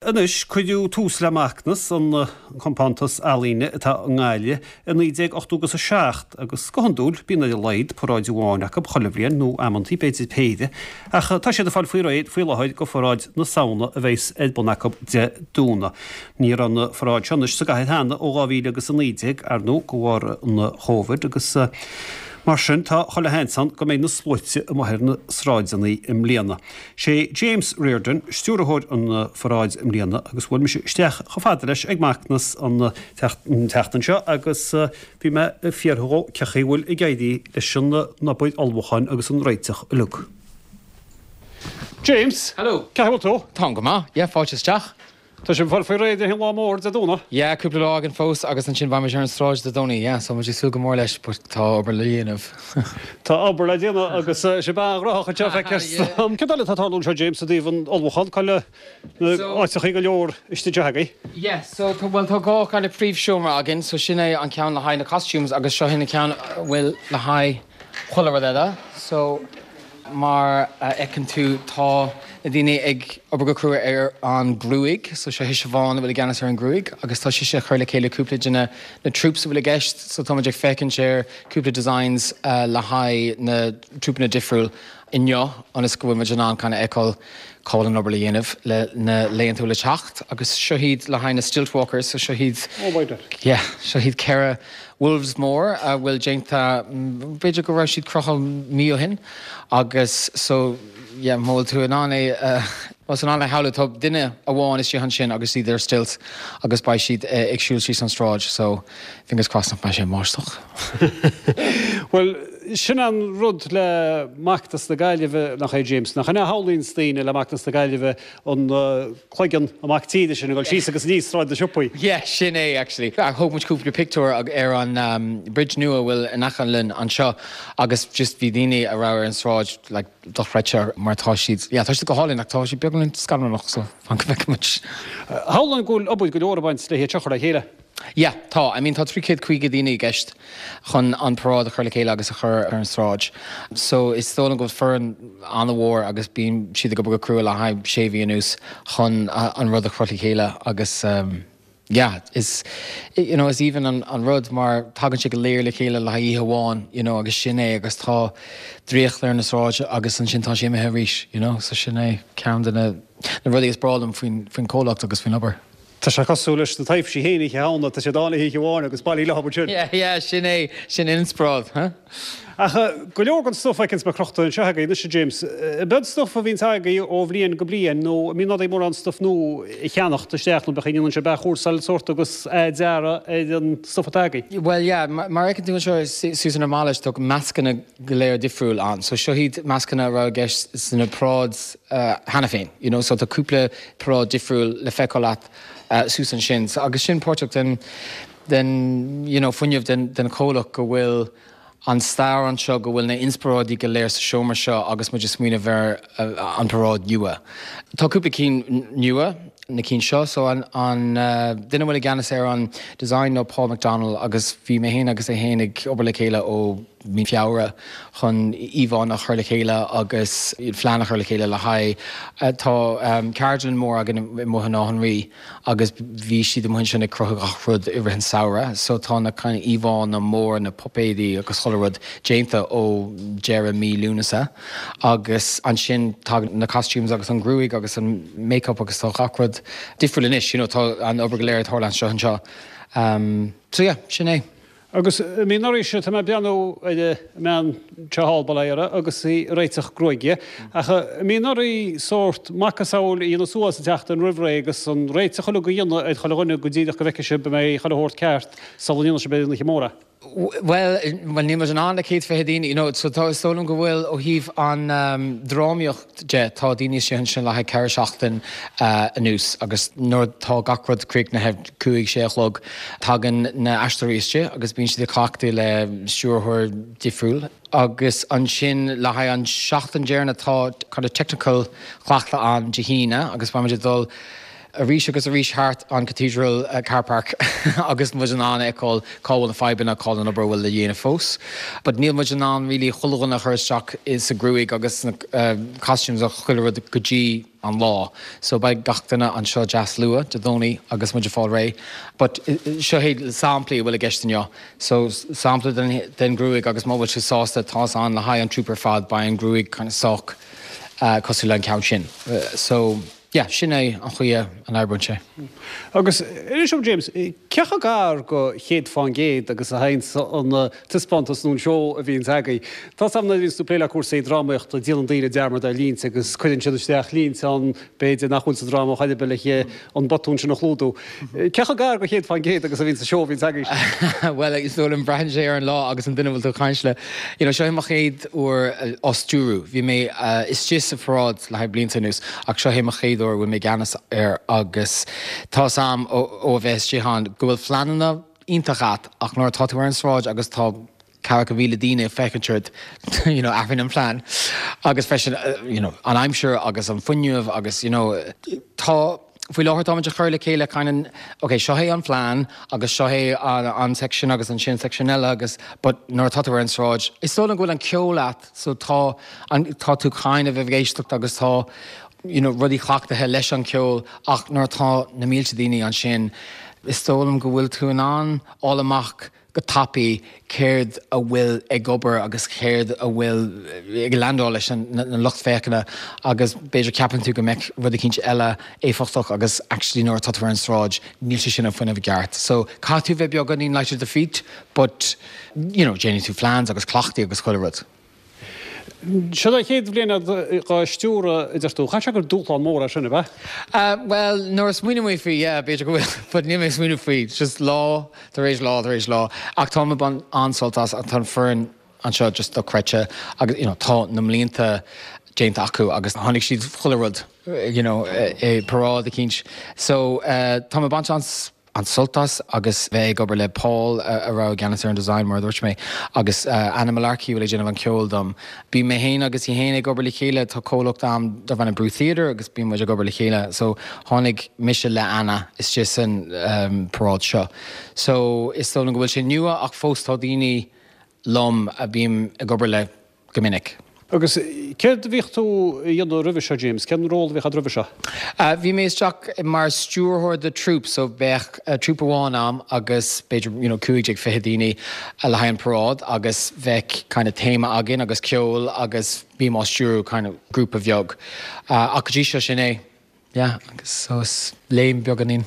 Anis chuidú tús le Macnas an compántas alíne atá ngáile in 1986 agus gohandúil bína de leid poráidúháin ac chollebríon nó amantí beidir péide ach tá sé de fáil faoi réid faoi lehaid go forráid na saona a bheits edbonach de dúna. Ní an forráid seanis sa gaid hána ó gáhíle agus an 19 ar nó go bhhar na Hóvid agus mar sin tá chola hensan go méid na slóite a maithir na sráidsannaí im Mbliana. Sé James Reardon, stúrathóid an forráid im Mbliana agus bhfuil me steach chofada leis ag Macnas an teachtan seo agus bhí me fiarthó cechaíhfuil i gaiidí leis sin na buid almhachain agus an réiteach a lug. James, hello. Cehfuil tú? Tá go má, fáilte isteach. Tá sin fáil faoi réid hin lámór de dúna? Cúpla lá an fós agus an sin bhaim ar an stráid de dónaí, so mu sú go mór leis tá obair le dhéanamh. Tá obair le dhéanamh agus sé bá racha te feiceist. Cedáile tátáún seo James a dtíobhann olmhachain caile áiteach go leor istí deagaí? So bhfuil tá gá caile príomhseomra agin, so sinna an ceann le haid na costumes agus seo hinna ceann bhfuil le haid cholamh éile, so mar ecinn tú tá na daine ag obair go crua ar an grúig, so se his bháin bhfuil ganas ar an grúig, agus tá sé chuir le chéile cúpla na trúps bhfuil geist, so tá ag fecinn sé cúpla designs le haid na trúpa na difriúil inneo an is go bhfuil me an chuna eáil cáil an obair le dhéanamh le na léonú le teacht, agus seo hiad le haid na stiltwalkers, so seo hiad seo hiad ceire Wolves mór bhfuil déanta beidir go raibh siad crochal mío hin, agus so móil tú an ána was an ána heala tá duine a bháin is han sin agus iad ar stilt agus ba siad ag siúil sí an stráid, so fingers crossed nach mai sé máisteach. Well, sin an rud le Macnas na Gaillimhe nach James nach chuna hálíonn stíine le Macnas na Gaillimhe an chluigean amachtíide sin go síos agus níos stráid de siúpaí. Sin é actually. I hope much cúpla picture ar an bridge nua bhfuil in Achanlinn an seo agus just bhí daine a raibh an stráid le dochreite mar tá siad. Tá si go hálinn ach tá si beaglainn scanach so fan go bheith much. Hálan gúil obaid go leorbaint le teachar a chéile? Tá, tá trícéad chuige daine gceist chun an parád a chuir le chéile agus a chur ar an stráid. So is tóla go fear an bhór agus bíon siad go crua le haid séhí anús chun an rud a chuir le chéile agus is is even an rud mar tagann si go léir le chéile le haí hamháin, agus sin é agus tá dríocht ar na stráid agus an sin tá sé imethe rís, so sin é ceann na rudí is brálam faoin cólacht agus faoin obair. Tá se cosú leis na taobh sí héananig hána tá sé dána hí bháin agus bailí lehabú sin. Sin é sin insprád. Go leor an stuff ag ba crochta an seagaí na James. Bud stuff a bhín tagaí ó bhríon go blion nó mí é mór an stuff nó i cheannach tá steachlan bechéann se bechúsal sort agus deara an stuff a tagaí. Well, mar ag tú seo Susan O'Malley tó meascanna go léir difriúil an, so seo hiad meascanna ra gceist sanna práds hena féin, so tá cúpla prád difriúil le feicálaat Susan sin. Agus sin portach den funineh den cólach go bhfuil an stair an seo go bhfuil na inspirádí go léir sa seomar seo agus mu smuoine bhar an parád nua. Tá cúpla cín nua na cín seo, so an duine bhfuil ganas ar an design nó Paul McDonald agus bhí mé héana agus é héananig obair le chéile ó mí fiabhra chun íomháin a chuir le chéile agus phlean a chuir le chéile le haid. Tá Cardan mór agin muthan áhanrí agus bhí siad am sin na crutha gachrud i bhrein saora, so tá na chuine íomháin na mór na popéidí agus cholarud déanta ó Jeremy Lunasa agus an sin tá na costumes agus an grúig agus an make-up agus tá gachrud difriúil inis, tá an obair go léir thorlan seo an seo. So sin é. Agus mí nóí se tá beanú mean teáballéire agus í réiteach groige. Mí nóí sort macasáil íon suas a teachta an rihra agus an réiteach chola go dhéanana ag cholanna go ddíideach go bheice se be mé chohort ceart salíonna se béna móra. Well, ní mar an anna céad fé daine, so tá stólan go bhfuil ó híomh an drámiocht tá daine sin sin le ceir seachtain anús, agus nóir tá gacrad críic na hebh cuaig séchlog tagan na aistearíiste, agus bíonn siad clachtaí le siúrthir difriúil. Agus an sin le haid an seachtain déarna tá chuna technical chhlaachta an de híine, agus bhaimiid dul a rís agus a rís hart an Cathedral Car Park agus mu an an call na fibin a call an bhfuil le dhéana fós. But níl mu an rilí chulagan nach chuteach is a grúig agus costumes a chuile gotí an lá. So by gachtainna an seo jazz lua, de dóní agus muidir fáil ré. But seo héad samplaí bhfuil a gceisteineo. So sampla den grúig agus má bhfuil se sásta tá an le haid an trúper fad ba an grúig kind of soch cosú le an count sin. So yeah, sin é an chuia an airbrún sé. Agus Irisio James, cecha gar go chéad fan géad agus a hains an tispántas nún seo a bhíon agaí. Tá samna vín tú pléile cuasa drámaocht a dílan daoine dearmar a líns agus chuinn siad isteach líns an béidir nachhúil sa dráma chaide beige an batún sin nach lúdú. Cecha gar go chéad fan géad agus a bhín sa seo bhín agaí. Well, is dul an brehan sé ar an lá agus an duine bhfuil tú caiinsle. Seo mar chéad ó Ostúrú. Bhí mé is just a frád le haid blianta nús ach seo mar chéad or bhfuil mé ganas ar agus tá sam ó bheits Jehan go bhfuil flananna ítachat ach nóir táú ar an sráid agus tá cara go bhíle daine feicintúid afrin an plán agus freisin an aimsir agus an funniuh agus tá Bhfuil láthir táid a chuir le chéile caiin seo é an plán agus seo é an section agus an sin section eile agus but nóir táú ar an sráid. Is só an ghfuil an ceolaat so tá tú chain a bheith géisteach agus tá rudí chhlaachtathe leis an ceol ach nóir tá na mílte daoine an sin. Is tólam go bhfuil tú an áil amach go tapaí céird a bhfuil ag gobar agus céird a bhfuil ag landá leis na lucht féiceanna agus beidir ceapan tú go meic rud a cinse eile éfachtach agus actually nóir tá an sráid níl sé sin a fuinna bh geart. So cá tú bheith beag aníon leite de feet, but déanaí tú fleans agus clochtaí agus chuile rud. Se chéad bbliana go stúra idirtú, chaid se gur dúláán mór a sinna ba? Well, nóir smuoine mé fao, beidir go bhfuil, but ní mé smuoine faoi, just lá, tar éis lá. Ach tá ban ansoltas a tan fearn an seo just do creite agus tá na mlíonta déanta acu agus tháinig siad chuile rud, parád a cinch. So tá ban an sultas agus bheith gobar le Paul a ra gannas ar an design mar dúirt mé agus Anna Malarkey bhfuil déanamh an ceoldam. Bí mé héin agus i héna gobar le chéile tá cólacht am do bhana Brú Theatre agus bí muidir gobar le chéile. So tháinig mise le Anna is just an parád seo. So is tóna go bhfuil sé nua ach fós tá daoine lom a bhím a gobar le gomininic. Agus céir bhíoh tú dhéanú roimhe seo, James, cén ról bhíoch a roimhe seo? Bhí mé isteach mar stúrthir de trúp, so bheith trúp amháin am agus beidir cúig fithe daoine a le haon parád agus bheith kind of téma agin agus ceol agus bí má stúrú kind of grúp a bheog. Ach go dtí seo sin é. Agus sos léim beag anín.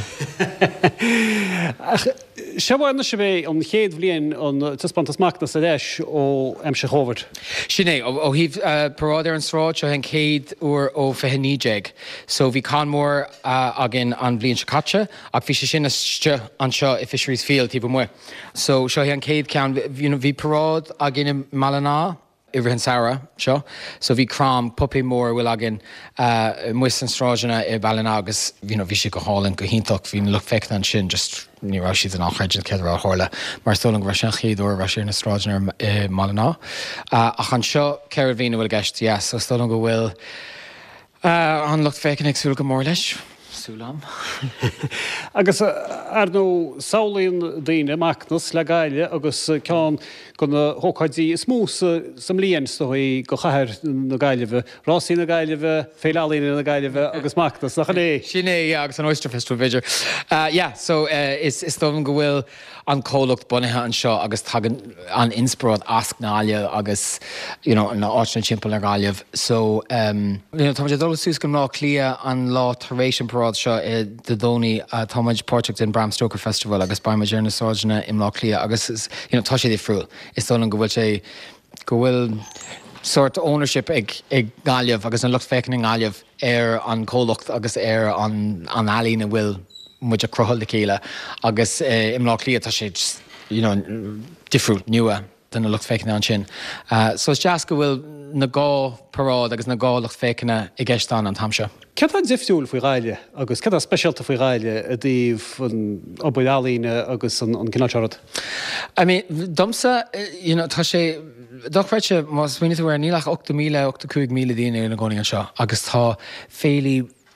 Se bhhainna se bheith an chéad bblion an tispántas Macnas a leis ó se Chomhairt. Sin é, ó híh parád ar an sráid seo an céad uair ó feithníéig. So bhí canmór agin an bblion se caite ach bhí sé sin an seo i Fisheries Field tí mu. So seo an céad ceann bhí parád agin in Malaná Ibrahim Sara seo. So bhí crám pupi mór bhfuil agin muis an stráidena i Ballina agus bhí sé go hálann go híntaach hín le feic an sin just nírá siad an áchaidir ceidir á hála mar stolang bhar sin chéadú bhar sé na stráidena i Malaná. Ach an seo ceir bhína bhfuil gceist, so stolang go bhfuil an lucht féicin agsúil go mór leis. Súlam. Agus ar nó saolaíonn daoine Macnas le gaile agus ceann go na hócaidí smús sam líon stoí go chathair na gaiileh, Rásí na gaiileh, féilealaíine na gaiileh agus Macnas nach é. Sin é agus an Oyster Festival viidir. So is dom go bhfuil an cólacht bunithe an seo agus tagan an inspirad ascnáile agus na áitna timppla ar gáileh. So tá sé dul sús go lá clia an lá taréis an parád seo de dóní táid project in Bram Stoker Festival agus baimime déarna sáidena im lá clia agus tá sé friúil. Is dó an go bhfuil sé go bhfuil sort ownership ag gáileh agus an lucht fécin an gáileh ar an cólacht agus ar an alína bhfuil muid a crothil le chéile agus im lá clia tá sé difriúil nua den na lucht fécinna an sin. So is deas go bhfuil na gá parád agus na gá lucht fécinna i gceistán an tamse. Cad an difriúil faoi gáile agus cad an speisialta faoi gáile a dtíobh an obaidálíne agus an cinnátearad? Domsa, tá sé dochreite má smuoine bhar nílach 8,000 8,500 daoine na gcónaí an seo agus tá féilí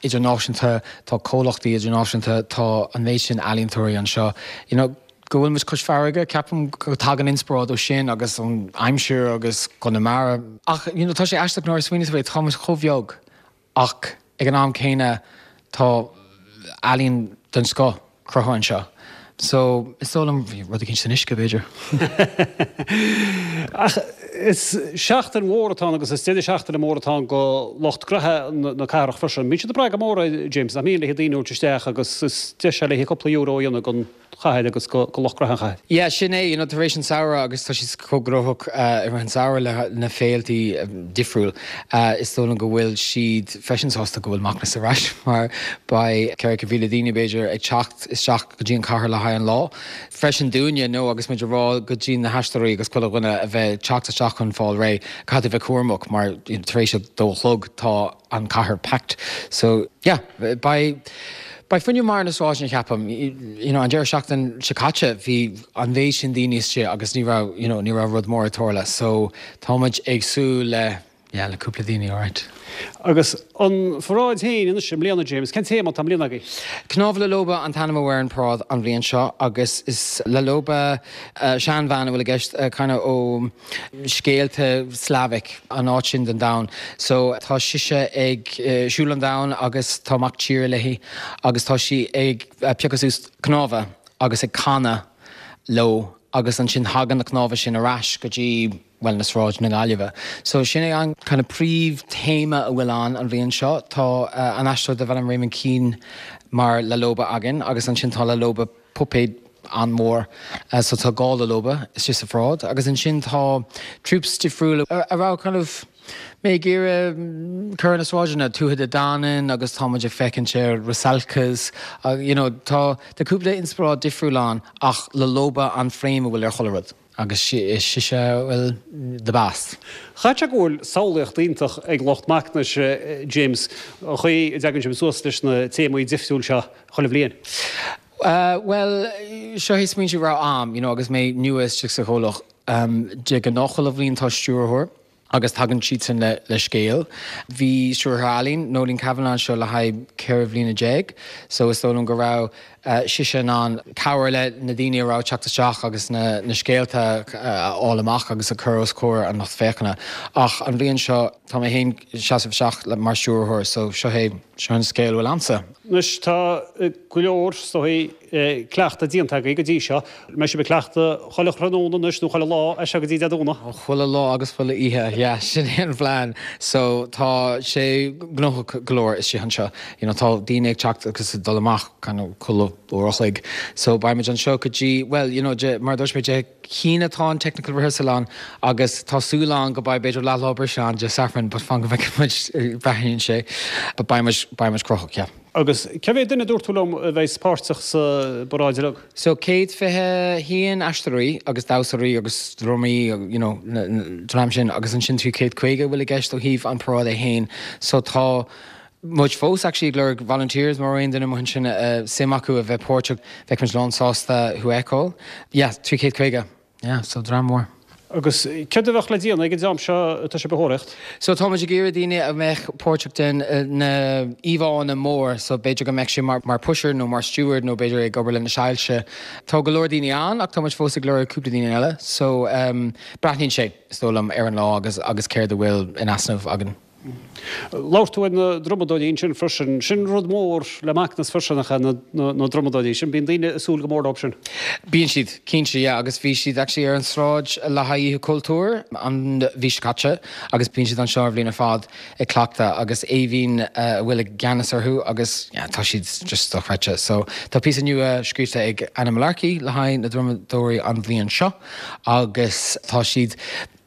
idirnáisiúnta tá cólachtaí idirnáisiúnta tá an méid sin ealaíontóirí an seo. Go bhfuil mis chus farige, ceapam go tag an insprád ó sin agus an aimseir agus go na mara. Ach tá sé eisteach nóir swinine bheith Thomas chomhheog ach ag an am céine tá ealaíonn den sco cruthain seo. So is tólam rud a cinn san isce beidir. Is seachtar mórtá agus is stiidir seachtar mórtá go locht cruthe na carach freisin. Mí de braga móra James na míle dtíú teisteach agus is de se le coppla euro dhéanana gon chaid agus go lochcrathe chaid. Yeah, sin é tar éis an saoire agus tá sí cogrothach ar an saoire le na féaltaí difriúil. Is tólan go bhfuil siad freisinsásta go bhfuil macnas arás mar ba ceir go bhíle daoine beidir ag teacht is teach go dtíon cathair le haid an lá. Freisin dúine nó agus meidir rá go dtíon na heisteí agus chuile gona a bheith teachta chun fáil ré cad a bheith cuairmach mar tar éis dó chlog tá an cathair pact. So yeah, By funniu mar na sáin cheapam, an deir seachtain sicáte hí an bhééis sin daoine agus ní rá rud mór atóla, so táid agsú le cúpla daoine áit. Agus an forráid hain in sem Leanna James, cen téma tam Leanna. Cnámh le loba an tanna bhhair prád an bhíon seo, agus is le loba sean bhana bhfuil gist chuna ó scéalte Slavic an áit sin den da. So tá siise ag siúlan da agus táach tíir lehí, agus tá si ag peachasús cnámha agus ag canna lo, agus an sin hagan na cnámha sin arás go dtí wellness ráid na gáileh. So sinna an kind of príomh téma a bhfuil an bhíon seo, tá an aistú de bhfuil an Raymond Keane mar le loba agin, agus an sin tá le loba pupéid an mór, so tá gá le loba, is just a frád, agus an sin tá troops difriúla ará kind of mé gíre chuir na sráidena túthaid a dáin agus táid a fecinn sé Rusalkas, tá deúpla insprád difriúláán ach le loba an fréim bhfuil ar cholarad. Agus si se bhfuil de bás. Chaite ghfuil saolaíocht ítach ag locht macnas James chuí degann sem suas leis na témaí difriúil seo chola bblion. Well, seo hís mín si rá am, agus mé nuas te sa cholach de go nachchola bblionn tá stúrthir, agus tagann siad san le scéal. Bhí siúrthalín nólín Cavanán seo le haid ceir bhblionn déag, so is tólan go rá siise an cabhair le na daoine rá teachtasteach agus na scéalta álamach agus a chur cóir an nach féchanna. Ach an bhíonn seo tá mé haon seaamh le mar siúrthir, so seo an scéal bhfuil ansa. Nus tá go leor stoí cleachta díonanta go dtí seo, me sé be cleachta choilech ranóna nus nó choile lá a se go dtí aúna. Choile lá agus fuil ihe, sin an bhlein, so tá sé gnocha glóir is sé an seo. Tá daine ag teacht agus dolamach gan cholah órachaig. So baimid an seo go dtí, well, mar dúirs méid cíanatá an technical rehearsal an agus tásúlán go bbaid beidir lelábar seán de safran, but fan go bheith breithíonn sé, but baimid crochach, yeah. Agus cebhéh duine dúirtúlam a bheith spáirteach sa boráideach? So céad fithe híon aistearí agus dásaí agus dromí tram sin agus an sin tú céad chuige bhfuil gceist ó híomh an prád a hain. So tá much fós actually glur volunteers mar aon duna mun sin simacu a bheith Portugal bheith lán sásta hu eáil. Yeah, trí céad chuige. Yeah, so drám mór. Agus cead bheith le díana ag dám seo tá sé behoirecht? So táid a ggéir daine a bheith Portugal na íháin na mór, so beidir go meid sé mar pusher nó mar steward nó beidir ag gobar le na seilse. Tá go leor daine an ach táid fós a glóir cúpla daine eile, so braithníonn sé stólam ar an lá agus céir do bhfuil in asnamh agan. Láirtú na dromadóí sin frisin, sin rud mór le macnas frisinnacha na dromadóí sin, bíon daine súil go mór opsin. Bíonn siad, cín si, agus bhí siad actually ar an sráid le haíthe cultúr an bhí scate, agus bíonn siad an seo bhíonna fád ag clachta, agus éhín bhfuil ag ganas arthú, agus tá siad just dochreite. So tá pí nua scríte ag Anna Malarkey le haid na dromadóí an bhíon seo, agus tá siad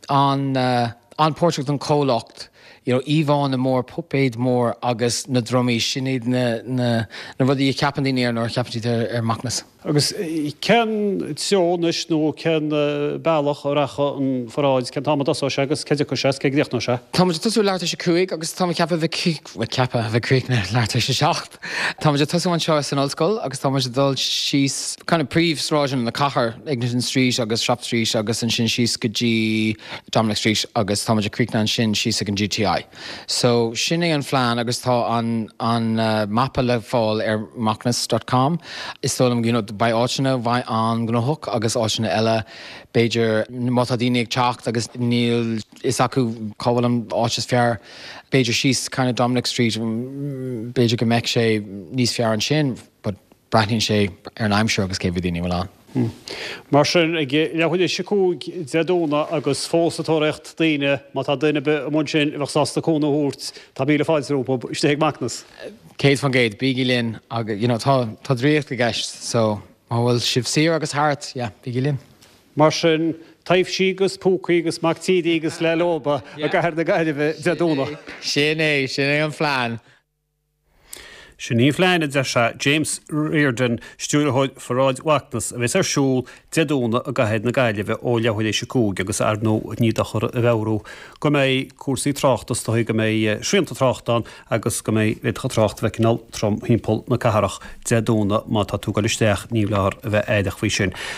an Portugal an cólacht, íháin na mór, pupéid mór agus na dromí sinnéad na rudí ceapan daoine ar nó ceapantí ar macnas. Agus cen teonis nó cen bailach ó racha an forráid, cen táid asá se agus ceidir chu sé cé ddíochtná se? Táid tasú leirta sé cuaig agus tá ceapa bheith na leirta sé seacht. Táid tasú an seo san ollscoil agus táid dul síos chuna príomhsráisin na cachar Ignition Street agus Shop Street agus an sin síos go dtí Dominic Street agus táid críicna an sin síos an GTI. July. So sinning an flan agus tá an mappa le fáil macnas.com. Is tólam by áisina bhaid an gnothach agus áisina eile Beidir motadínig teacht agus níl is acu cábhalam áis fear Beidir síos kind of Dominic Street Beidir go meic sé níos fear an sin, but braithníonn sé ar an aimseo agus céimh daoine bhfuil an. Mar sin lehuiid is sicúg deadúna agus fósatóireacht daoine má tá duine mún sin bhsásta cúna hút tá bíle fáilsrúpa istéigh Macnas. Céad fan géad bígí linn agus tá dríocht go gceist, so má bhfuil sibh sír agus thart, bígí linn. Mar sin taobh sígus púcaí agus mactíí agus le lóba a gaiir na gaiileh deadúna. Sin é an phlean. Sinní fleine de se James Reardon stúrthid forráid Macnas a bheits ar siúl deadúna a gahead na gaiileh ó lehuiid é sicúg agus ar nó nídachar a bhehrú. Go méid cuasaí tráchtas tá go méid srianta tráchtán agus go méid bheitcha trácht bheitcinál trom hímpol na caharach deadúna má tá tú go listeach ní lear a bheith éideach faoi sin.